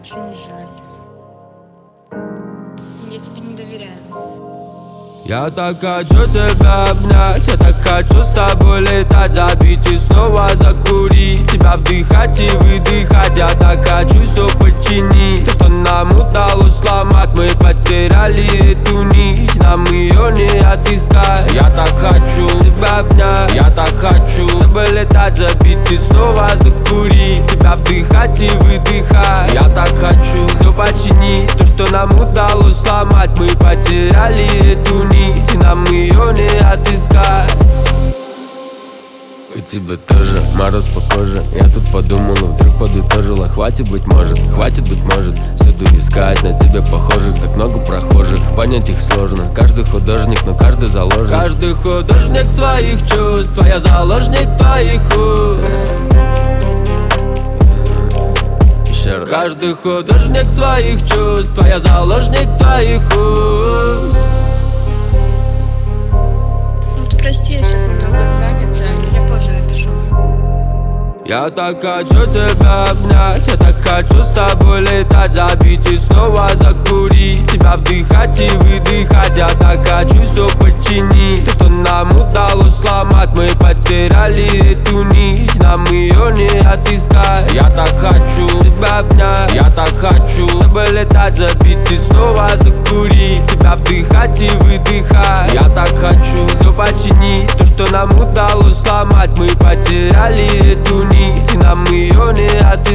очень жаль. Я тебе не доверяю. Я так хочу тебя обнять, я так хочу с тобой летать, забить и снова закурить, тебя вдыхать и выдыхать. Я так хочу все починить, то, что нам удалось сломать. Мы потеряли эту нить, нам ее не отыскать. Я так хочу тебя обнять, я так хочу с тобой летать, забить и снова закурить, тебя вдыхать и выдыхать. Я так хочу все починить, то, что нам удалось сломать. Мы потеряли эту нить, и нам ее не отыскать. У тебя тоже мороз по коже. Я тут подумала, вдруг подытожила. Хватит быть может, всюду искать на тебя похожих. Так много прохожих, понять их сложно. Каждый художник, но каждый заложник. Каждый художник своих чувств, а я заложник твоих уст. Еще раз. Каждый художник своих чувств, а я заложник твоих уст. Прости, я сейчас немного занята, я позже напишу. Я так хочу тебя обнять, я так хочу с тобой летать, забить и снова закурить, тебя вдыхать и выдыхать. Я так хочу все починить, то, что нам удалось сломать. Мы потеряли эту нить, нам ее не отыскать. Я так хочу тебя обнять, я так хочу с тобой летать, забить и снова закурить, тебя вдыхать и выдыхать. Я так хочу все починить, то, что нам удалось сломать. Мы потеряли эту нить, и нам ее не отыскать.